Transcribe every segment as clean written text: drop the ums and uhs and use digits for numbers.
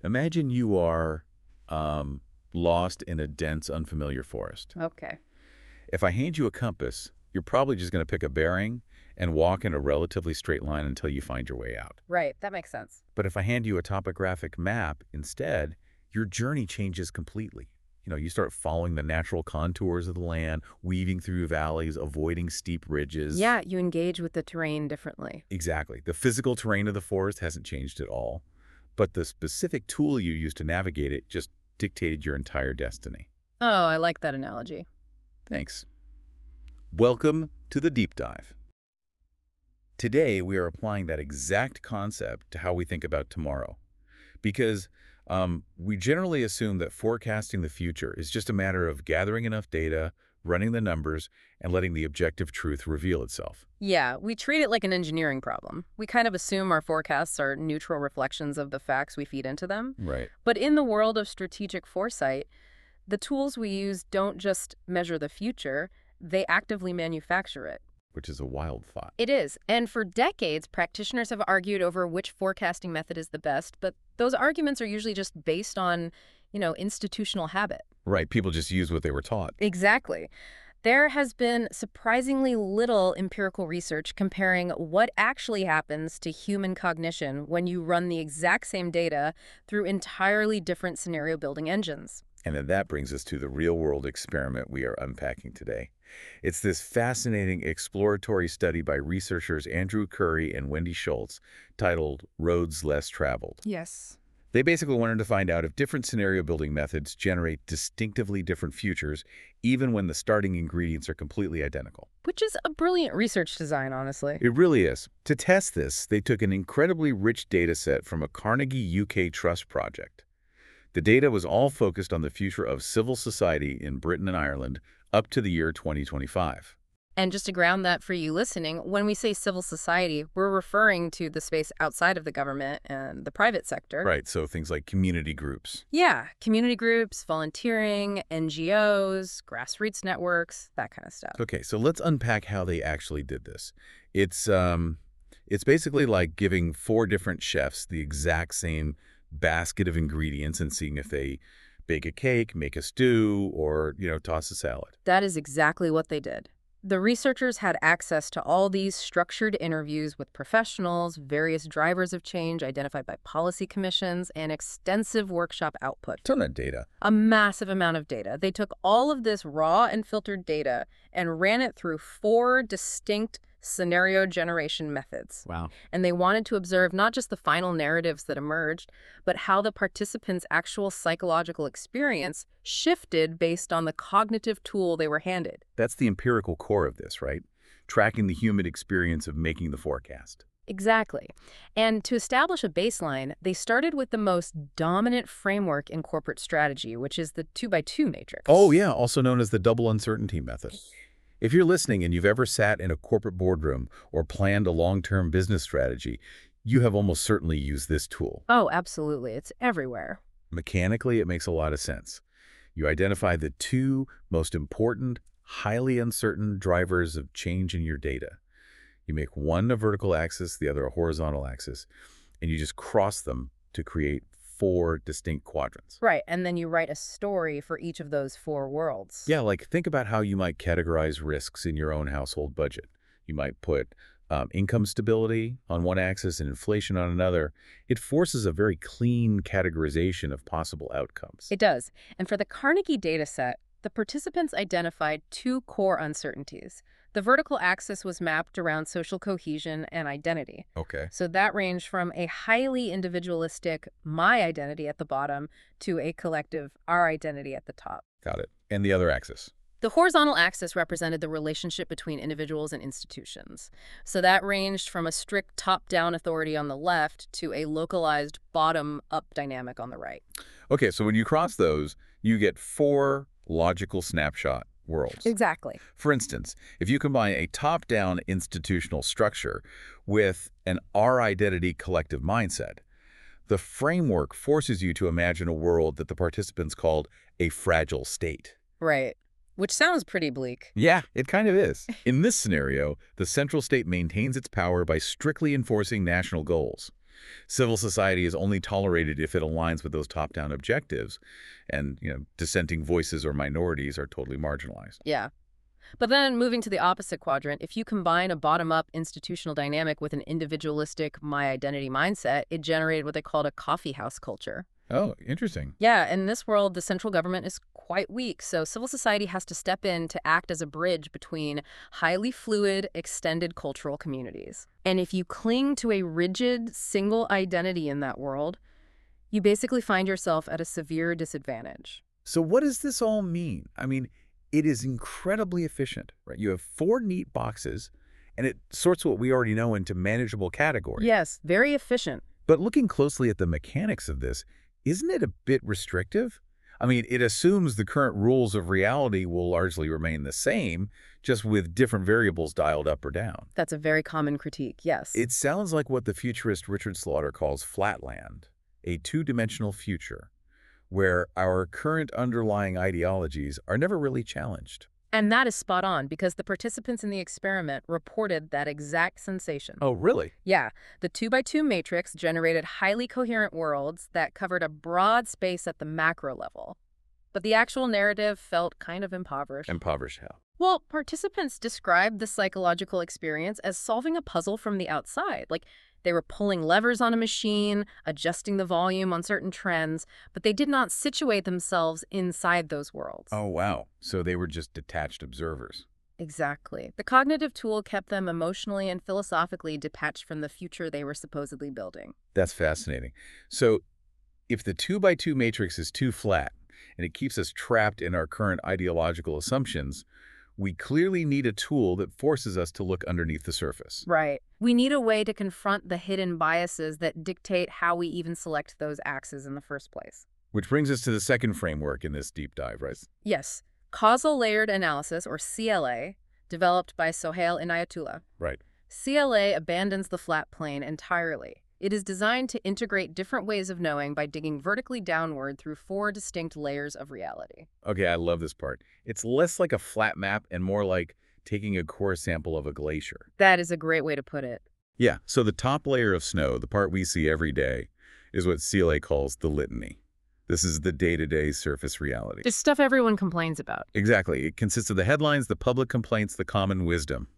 Imagine you are lost in a dense, unfamiliar forest. Okay. If I hand you a compass, you're probably just going to pick a bearing and walk in a relatively straight line until you find your way out. Right. That makes sense. But if I hand you a topographic map instead, your journey changes completely. You start following the natural contours of the land, weaving through valleys, avoiding steep ridges. Yeah, you engage with the terrain differently. Exactly. The physical terrain of the forest hasn't changed at all, but the specific tool you use to navigate it just dictated your entire destiny. Oh, I like that analogy. Thanks. Welcome to the Deep Dive. Today, we are applying that exact concept to how we think about tomorrow. Because we generally assume that forecasting the future is just a matter of gathering enough data, running the numbers, and letting the objective truth reveal itself. Yeah, we treat it like an engineering problem. We kind of assume our forecasts are neutral reflections of the facts we feed into them. Right. But in the world of strategic foresight, the tools we use don't just measure the future, they actively manufacture it. Which is a wild thought. It is. And for decades, practitioners have argued over which forecasting method is the best, but those arguments are usually just based on, institutional habit. Right. People just use what they were taught. Exactly. There has been surprisingly little empirical research comparing what actually happens to human cognition when you run the exact same data through entirely different scenario building engines. And then that brings us to the real-world experiment we are unpacking today. It's this fascinating exploratory study by researchers Andrew Curry and Wendy Schultz titled Roads Less Traveled. Yes. They basically wanted to find out if different scenario building methods generate distinctively different futures, even when the starting ingredients are completely identical. Which is a brilliant research design, honestly. It really is. To test this, they took an incredibly rich data set from a Carnegie UK Trust project. The data was all focused on the future of civil society in Britain and Ireland up to the year 2025. And just to ground that for you listening, when we say civil society, we're referring to the space outside of the government and the private sector. Right, so things like community groups. Yeah, community groups, volunteering, NGOs, grassroots networks, that kind of stuff. Okay, so let's unpack how they actually did this. It's basically like giving 4 different chefs the exact same basket of ingredients and seeing if they bake a cake, make a stew, or, toss a salad. That is exactly what they did. The researchers had access to all these structured interviews with professionals, various drivers of change identified by policy commissions, and extensive workshop output. Ton of data. A massive amount of data. They took all of this raw and filtered data and ran it through 4 distinct scenario generation methods. Wow. And they wanted to observe not just the final narratives that emerged, but how the participants' actual psychological experience shifted based on the cognitive tool they were handed. That's the empirical core of this, right? Tracking the human experience of making the forecast. Exactly. And to establish a baseline, they started with the most dominant framework in corporate strategy, which is the 2x2 matrix. Oh, yeah, also known as the double uncertainty method. If you're listening and you've ever sat in a corporate boardroom or planned a long-term business strategy, you have almost certainly used this tool. Oh, absolutely. It's everywhere. Mechanically, it makes a lot of sense. You identify the 2 most important, highly uncertain drivers of change in your data. You make one a vertical axis, the other a horizontal axis, and you just cross them to create 4 distinct quadrants. Right, and then you write a story for each of those 4 worlds. Yeah, like think about how you might categorize risks in your own household budget. You might put income stability on one axis and inflation on another. It forces a very clean categorization of possible outcomes. It does. And for the Carnegie dataset, the participants identified 2 core uncertainties. The vertical axis was mapped around social cohesion and identity. Okay. So that ranged from a highly individualistic my identity at the bottom to a collective our identity at the top. Got it. And the other axis? The horizontal axis represented the relationship between individuals and institutions. So that ranged from a strict top-down authority on the left to a localized bottom-up dynamic on the right. Okay, so when you cross those, you get 4 logical snapshot worlds. Exactly. For instance, if you combine a top-down institutional structure with an our identity collective mindset, the framework forces you to imagine a world that the participants called a fragile state. Right. Which sounds pretty bleak. Yeah, it kind of is. In this scenario, the central state maintains its power by strictly enforcing national goals. Civil society is only tolerated if it aligns with those top-down objectives, and, dissenting voices or minorities are totally marginalized. Yeah. But then moving to the opposite quadrant, if you combine a bottom-up institutional dynamic with an individualistic my identity mindset, it generated what they called a coffee house culture. Oh, interesting. Yeah, in this world, the central government is quite weak, so civil society has to step in to act as a bridge between highly fluid, extended cultural communities. And if you cling to a rigid, single identity in that world, you basically find yourself at a severe disadvantage. So what does this all mean? I mean, it is incredibly efficient, right? You have 4 neat boxes, and it sorts what we already know into manageable categories. Yes, very efficient. But looking closely at the mechanics of this, isn't it a bit restrictive? I mean, it assumes the current rules of reality will largely remain the same, just with different variables dialed up or down. That's a very common critique, yes. It sounds like what the futurist Richard Slaughter calls flatland, a two-dimensional future, where our current underlying ideologies are never really challenged. And that is spot on, because the participants in the experiment reported that exact sensation. Oh, really? Yeah, the 2x2 matrix generated highly coherent worlds that covered a broad space at the macro level. But the actual narrative felt kind of impoverished. Impoverished how? Well, participants described the psychological experience as solving a puzzle from the outside. Like, they were pulling levers on a machine, adjusting the volume on certain trends, but they did not situate themselves inside those worlds. Oh, wow. So they were just detached observers. Exactly. The cognitive tool kept them emotionally and philosophically detached from the future they were supposedly building. That's fascinating. So if the 2x2 matrix is too flat and it keeps us trapped in our current ideological assumptions, we clearly need a tool that forces us to look underneath the surface. Right. We need a way to confront the hidden biases that dictate how we even select those axes in the first place. Which brings us to the second framework in this deep dive, right? Yes. Causal Layered Analysis, or CLA, developed by Sohail Inayatullah. Right. CLA abandons the flat plane entirely. It is designed to integrate different ways of knowing by digging vertically downward through 4 distinct layers of reality. Okay, I love this part. It's less like a flat map and more like taking a core sample of a glacier. That is a great way to put it. Yeah, so the top layer of snow, the part we see every day, is what CLA calls the litany. This is the day-to-day surface reality. The stuff everyone complains about. Exactly. It consists of the headlines, the public complaints, the common wisdom.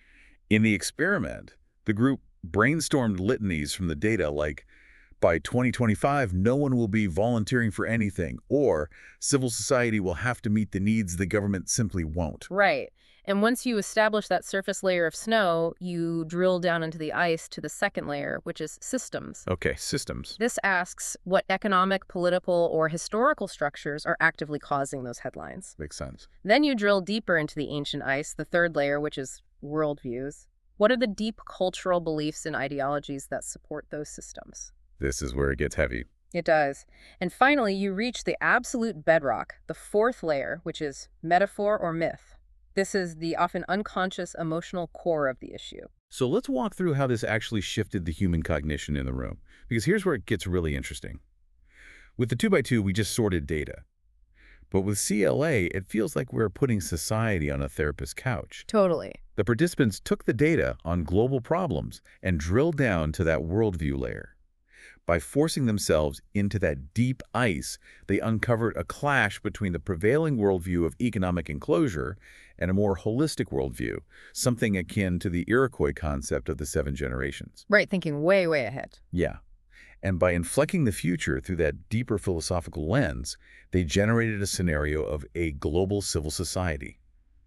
In the experiment, the group brainstormed litanies from the data like, by 2025, no one will be volunteering for anything, or civil society will have to meet the needs the government simply won't. Right. And once you establish that surface layer of snow, you drill down into the ice to the second layer, which is systems. Okay, systems. This asks what economic, political, or historical structures are actively causing those headlines. Makes sense. Then you drill deeper into the ancient ice, the third layer, which is worldviews. What are the deep cultural beliefs and ideologies that support those systems? This is where it gets heavy. It does. And finally, you reach the absolute bedrock, the fourth layer, which is metaphor or myth. This is the often unconscious emotional core of the issue. So let's walk through how this actually shifted the human cognition in the room, because here's where it gets really interesting. With the 2x2, we just sorted data. But with CLA, it feels like we're putting society on a therapist's couch. Totally. The participants took the data on global problems and drilled down to that worldview layer. By forcing themselves into that deep ice, they uncovered a clash between the prevailing worldview of economic enclosure and a more holistic worldview, something akin to the Iroquois concept of the 7 generations. Right, thinking way, way ahead. Yeah. And by inflecting the future through that deeper philosophical lens, they generated a scenario of a global civil society.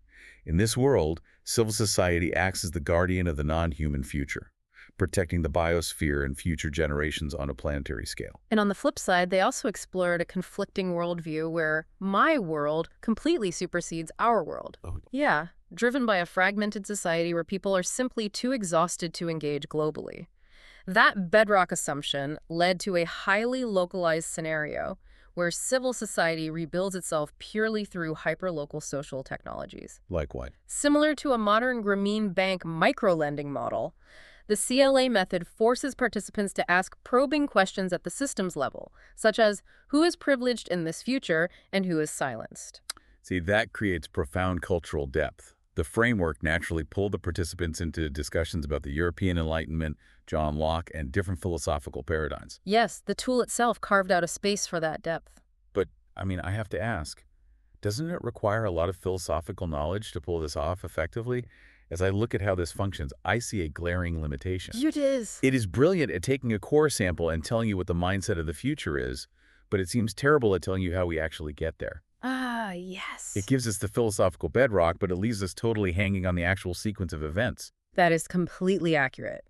In this world, civil society acts as the guardian of the non-human future, protecting the biosphere and future generations on a planetary scale. And on the flip side, they also explored a conflicting worldview where my world completely supersedes our world. Oh. Yeah, driven by a fragmented society where people are simply too exhausted to engage globally. That bedrock assumption led to a highly localized scenario where civil society rebuilds itself purely through hyperlocal social technologies. Like what? Similar to a modern Grameen Bank microlending model, the CLA method forces participants to ask probing questions at the systems level, such as who is privileged in this future and who is silenced. See, that creates profound cultural depth. The framework naturally pulled the participants into discussions about the European Enlightenment, John Locke, and different philosophical paradigms. Yes, the tool itself carved out a space for that depth. But, I have to ask, doesn't it require a lot of philosophical knowledge to pull this off effectively? As I look at how this functions, I see a glaring limitation. It is. It is brilliant at taking a core sample and telling you what the mindset of the future is, but it seems terrible at telling you how we actually get there. Ah, yes. It gives us the philosophical bedrock, but it leaves us totally hanging on the actual sequence of events. That is completely accurate.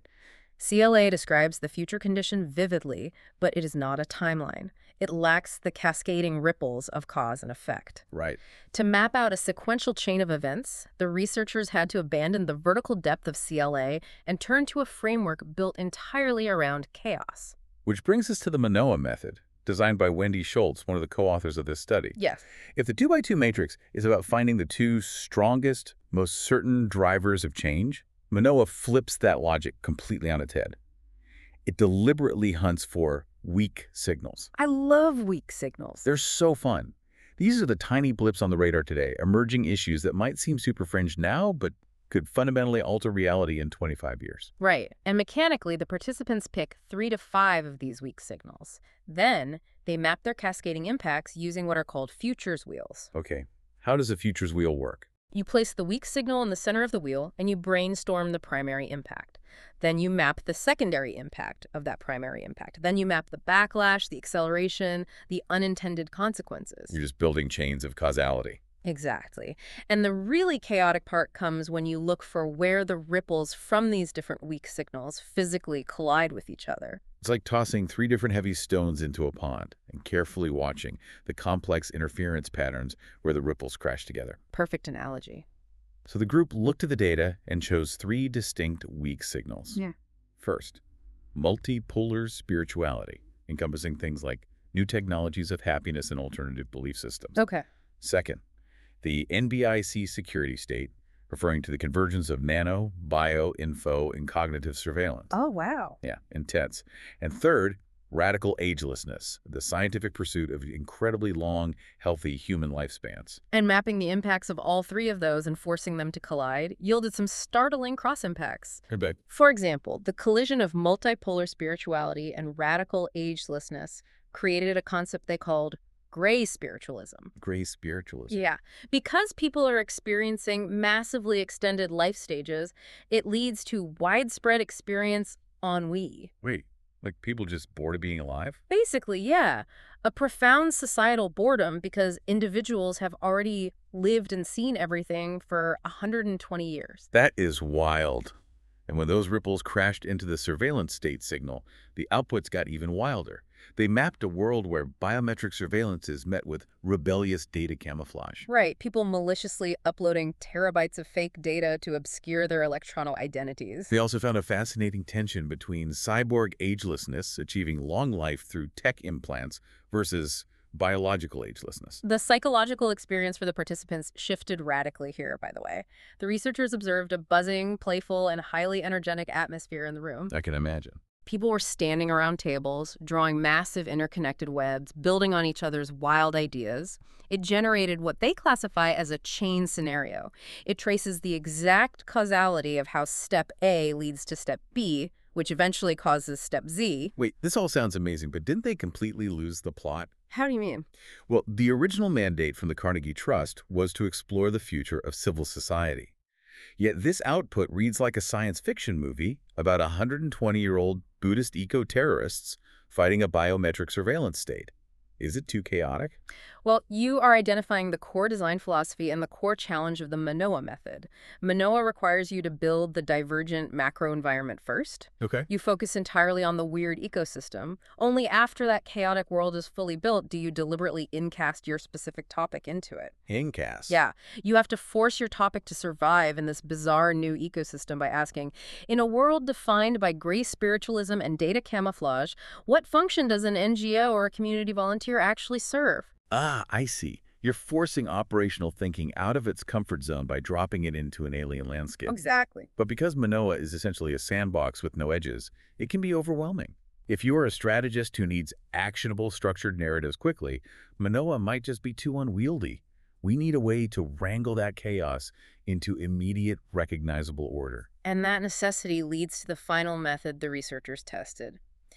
CLA describes the future condition vividly, but it is not a timeline. It lacks the cascading ripples of cause and effect. Right. To map out a sequential chain of events, the researchers had to abandon the vertical depth of CLA and turn to a framework built entirely around chaos. Which brings us to the Manoa method, designed by Wendy Schultz, one of the co-authors of this study. Yes. If the 2x2 matrix is about finding the two strongest, most certain drivers of change, Manoa flips that logic completely on its head. It deliberately hunts for weak signals. I love weak signals. They're so fun. These are the tiny blips on the radar today, emerging issues that might seem super fringe now, but could fundamentally alter reality in 25 years. Right. And mechanically, the participants pick 3 to 5 of these weak signals. Then, they map their cascading impacts using what are called futures wheels. Okay, how does a futures wheel work? You place the weak signal in the center of the wheel, and you brainstorm the primary impact. Then you map the secondary impact of that primary impact. Then you map the backlash, the acceleration, the unintended consequences. You're just building chains of causality. Exactly. And the really chaotic part comes when you look for where the ripples from these different weak signals physically collide with each other. It's like tossing 3 different heavy stones into a pond and carefully watching the complex interference patterns where the ripples crash together. Perfect analogy. So the group looked at the data and chose 3 distinct weak signals. Yeah. First, multipolar spirituality, encompassing things like new technologies of happiness and alternative belief systems. Okay. Second, the NBIC security state, referring to the convergence of nano, bio, info, and cognitive surveillance. Oh, wow. Yeah, intense. And third, radical agelessness, the scientific pursuit of incredibly long, healthy human lifespans. And mapping the impacts of all 3 of those and forcing them to collide yielded some startling cross-impacts. But For example, the collision of multipolar spirituality and radical agelessness created a concept they called gray spiritualism. gray spiritualism. Yeah. Because people are experiencing massively extended life stages, it leads to widespread experience ennui. Wait, like people just bored of being alive? Basically, yeah. A profound societal boredom because individuals have already lived and seen everything for 120 years. That is wild. And when those ripples crashed into the surveillance state signal, the outputs got even wilder. They mapped a world where biometric surveillance is met with rebellious data camouflage. Right. People maliciously uploading terabytes of fake data to obscure their electronic identities. They also found a fascinating tension between cyborg agelessness, achieving long life through tech implants, versus biological agelessness. The psychological experience for the participants shifted radically here, by the way. The researchers observed a buzzing, playful, and highly energetic atmosphere in the room. I can imagine. People were standing around tables, drawing massive interconnected webs, building on each other's wild ideas. It generated what they classify as a chain scenario. It traces the exact causality of how step A leads to step B, which eventually causes step Z. Wait, this all sounds amazing, but didn't they completely lose the plot? How do you mean? Well, the original mandate from the Carnegie Trust was to explore the future of civil society. Yet this output reads like a science fiction movie about 120-year-old Buddhist eco-terrorists fighting a biometric surveillance state. Is it too chaotic? Well, you are identifying the core design philosophy and the core challenge of the Manoa method. Manoa requires you to build the divergent macro environment first. Okay. You focus entirely on the weird ecosystem. Only after that chaotic world is fully built do you deliberately incast your specific topic into it. Incast. Yeah, you have to force your topic to survive in this bizarre new ecosystem by asking, in a world defined by gray spiritualism and data camouflage, what function does an NGO or a community volunteer actually serve? Ah, I see. You're forcing operational thinking out of its comfort zone by dropping it into an alien landscape. Exactly. But because Manoa is essentially a sandbox with no edges, it can be overwhelming. If you are a strategist who needs actionable, structured narratives quickly, Manoa might just be too unwieldy. We need a way to wrangle that chaos into immediate, recognizable order. And that necessity leads to the final method the researchers tested.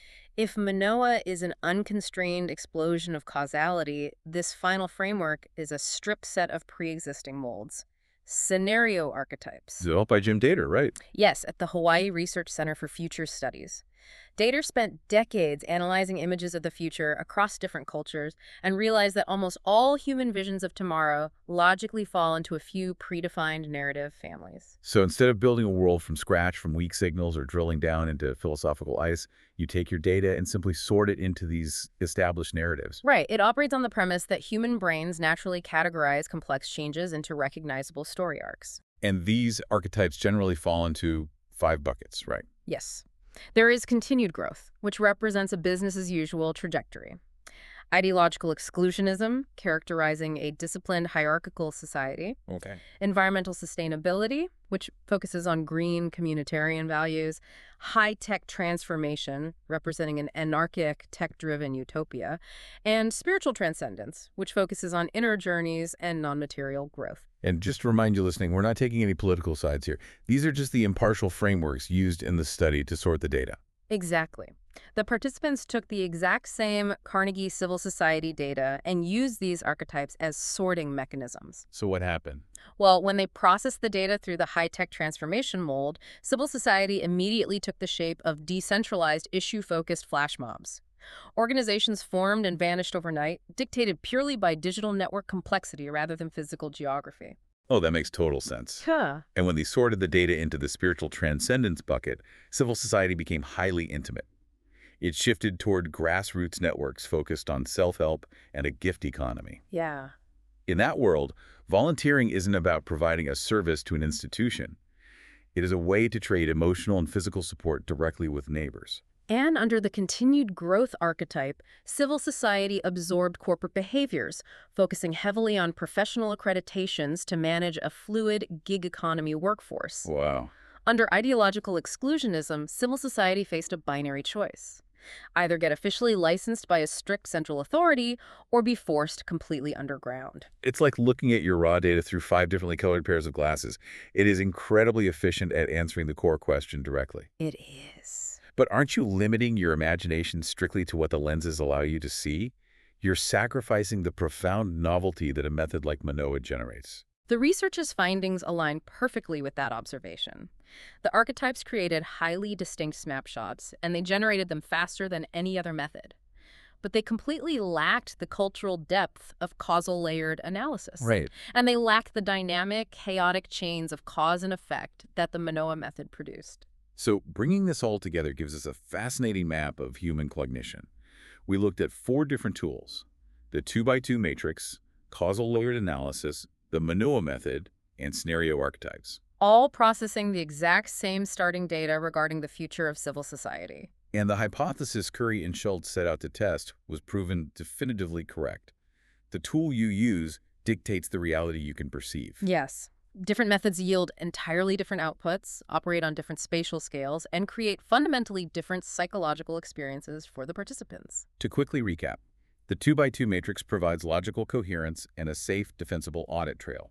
If Manoa is an unconstrained explosion of causality, this final framework is a stripped set of pre-existing molds. Scenario archetypes. Developed by Jim Dator, right? Yes, at the Hawaii Research Center for Future Studies. Dater spent decades analyzing images of the future across different cultures and realized that almost all human visions of tomorrow logically fall into a few predefined narrative families. So instead of building a world from scratch from weak signals or drilling down into philosophical ice, you take your data and simply sort it into these established narratives. Right. It operates on the premise that human brains naturally categorize complex changes into recognizable story arcs. And these archetypes generally fall into 5 buckets, right? Yes. There is continued growth, which represents a business-as-usual trajectory. Ideological exclusionism, characterizing a disciplined hierarchical society. Okay. Environmental sustainability, which focuses on green communitarian values. High-tech transformation, representing an anarchic, tech-driven utopia. And spiritual transcendence, which focuses on inner journeys and non-material growth. And just to remind you listening, we're not taking any political sides here. These are just the impartial frameworks used in the study to sort the data. Exactly. The participants took the exact same Carnegie Civil Society data and used these archetypes as sorting mechanisms. So what happened? Well, when they processed the data through the high-tech transformation mold, civil society immediately took the shape of decentralized, issue-focused flash mobs. Organizations formed and vanished overnight, dictated purely by digital network complexity rather than physical geography. Oh, that makes total sense. Huh. And when they sorted the data into the spiritual transcendence bucket, civil society became highly intimate. It shifted toward grassroots networks focused on self-help and a gift economy. Yeah. In that world, volunteering isn't about providing a service to an institution. It is a way to trade emotional and physical support directly with neighbors. And under the continued growth archetype, civil society absorbed corporate behaviors, focusing heavily on professional accreditations to manage a fluid gig economy workforce. Wow. Under ideological exclusionism, civil society faced a binary choice. Either get officially licensed by a strict central authority or be forced completely underground. It's like looking at your raw data through 5 differently colored pairs of glasses. It is incredibly efficient at answering the core question directly. It is. But aren't you limiting your imagination strictly to what the lenses allow you to see? You're sacrificing the profound novelty that a method like Manoa generates. The research's findings align perfectly with that observation. The archetypes created highly distinct snapshots, and they generated them faster than any other method. But they completely lacked the cultural depth of causal layered analysis. Right. And they lacked the dynamic, chaotic chains of cause and effect that the Manoa method produced. So bringing this all together gives us a fascinating map of human cognition. We looked at 4 different tools: the 2x2 matrix, causal layered analysis, the Manoa method, and scenario archetypes. All processing the exact same starting data regarding the future of civil society. And the hypothesis Curry and Schultz set out to test was proven definitively correct. The tool you use dictates the reality you can perceive. Yes. Different methods yield entirely different outputs, operate on different spatial scales, and create fundamentally different psychological experiences for the participants. To quickly recap, the 2x2 matrix provides logical coherence and a safe, defensible audit trail.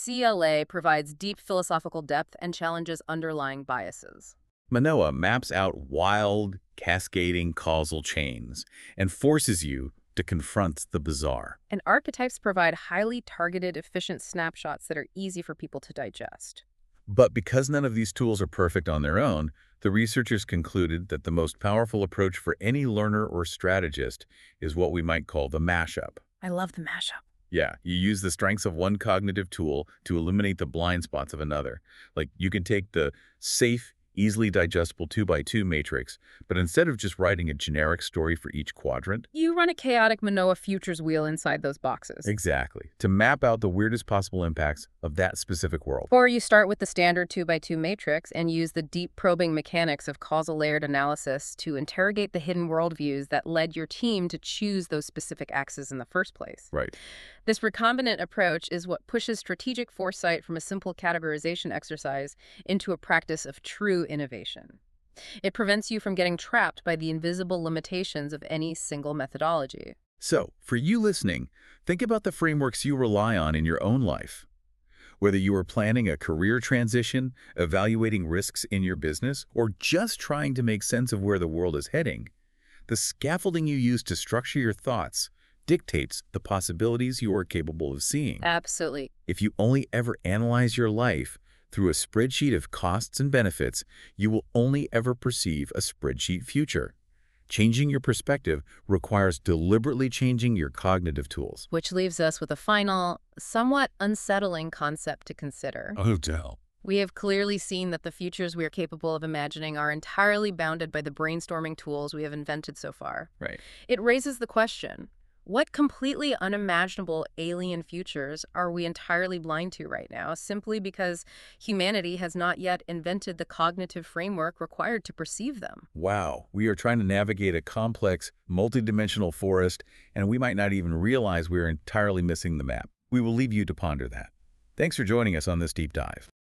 CLA provides deep philosophical depth and challenges underlying biases. Manoa maps out wild, cascading causal chains and forces you to confront the bizarre. And archetypes provide highly targeted, efficient snapshots that are easy for people to digest. But because none of these tools are perfect on their own, the researchers concluded that the most powerful approach for any learner or strategist is what we might call the mashup. I love the mashup. Yeah, you use the strengths of one cognitive tool to eliminate the blind spots of another. Like, you can take the safe, easily digestible 2x2 matrix, but instead of just writing a generic story for each quadrant, You run a chaotic Manoa futures wheel inside those boxes. exactly, to map out the weirdest possible impacts of that specific world. Or you start with the standard 2x2 matrix and use the deep probing mechanics of causal layered analysis to interrogate the hidden worldviews that led your team to choose those specific axes in the first place. Right. This recombinant approach is what pushes strategic foresight from a simple categorization exercise into a practice of true innovation. It prevents you from getting trapped by the invisible limitations of any single methodology. So, for you listening, think about the frameworks you rely on in your own life. Whether you are planning a career transition, evaluating risks in your business, or just trying to make sense of where the world is heading, the scaffolding you use to structure your thoughts dictates the possibilities you are capable of seeing. Absolutely. If you only ever analyze your life through a spreadsheet of costs and benefits, you will only ever perceive a spreadsheet future. Changing your perspective requires deliberately changing your cognitive tools. Which leaves us with a final, somewhat unsettling concept to consider. Oh, Dell. We have clearly seen that the futures we are capable of imagining are entirely bounded by the brainstorming tools we have invented so far. Right. It raises the question, what completely unimaginable alien futures are we entirely blind to right now, simply because humanity has not yet invented the cognitive framework required to perceive them? Wow, we are trying to navigate a complex, multidimensional forest, and we might not even realize we are entirely missing the map. We will leave you to ponder that. Thanks for joining us on this deep dive.